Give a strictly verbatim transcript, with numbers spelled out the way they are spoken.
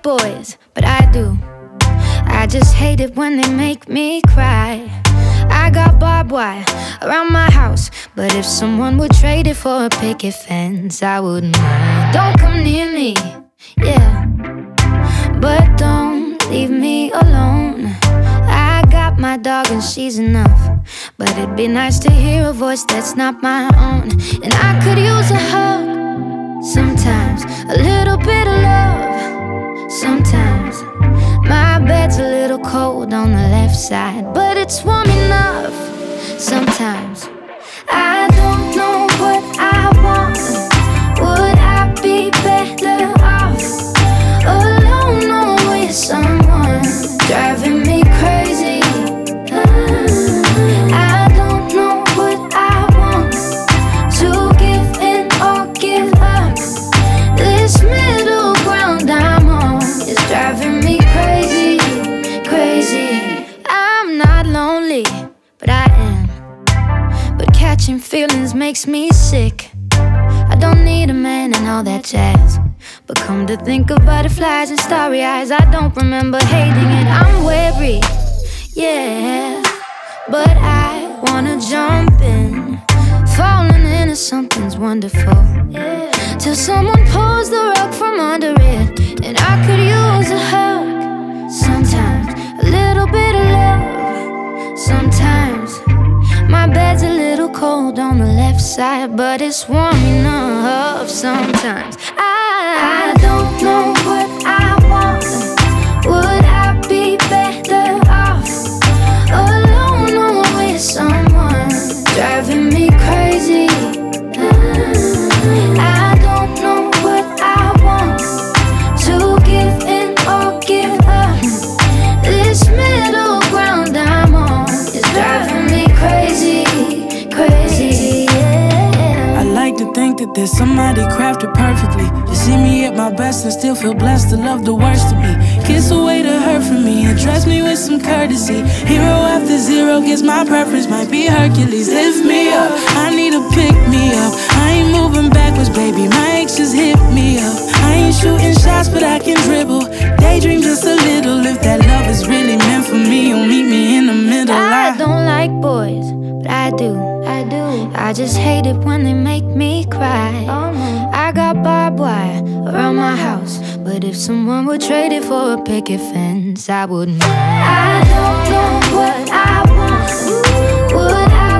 boys, but I do. I just hate it when they make me cry. I got barbed wire around my house, but if someone would trade it for a picket fence, I wouldn't mind. Don't come near me, yeah, but don't leave me alone. I got my dog and she's enough, but it'd be nice to hear a voice that's not my own. And I could use a hug sometimes, a little bit of love sometimes. My bed's a little cold on the left side, but it's warm enough sometimes. I don't know what I want. Would I be better off alone or with someone driving me crazy? I don't know what I want, to give in or give up. This middle ground I'm on is driving me crazy, crazy. I'm not lonely, but I am. But catching feelings makes me sick. I don't need a man and all that jazz, but come to think of butterflies and starry eyes, I don't remember hating it. I'm wary, yeah, but I wanna jump in. Falling into something's wonderful, yeah, till someone pulls the rug from under it. And I could use a hug sometimes, a little bit of love sometimes. My bed's a little cold on the left side, but it's warm enough sometimes. I, I don't know what I want. Would I be better off alone or with someone driving me crazy? I don't know what I want, to give in or give up. This middle ground I'm on is driving me crazy, crazy, yeah. I like to think that there's somebody crafted perfectly. You see me at my best and still feel blessed to love the worst of me. Kiss away the hurt from me, address me with some courtesy. Hero after zero gets my preference, might be Hercules. Lift me up, I need to pick me up. I ain't moving backwards, baby, my ex just hit me up. I ain't shooting shots, but I can dribble. Daydream just a little. If that love is really meant for me, you'll meet me in the middle. I don't like boys, but I do, I do. I just hate it when they make me cry. Oh no. I got barbed wire around my house, but if someone would trade it for a picket fence, I wouldn't mind. I don't know what I want. Would I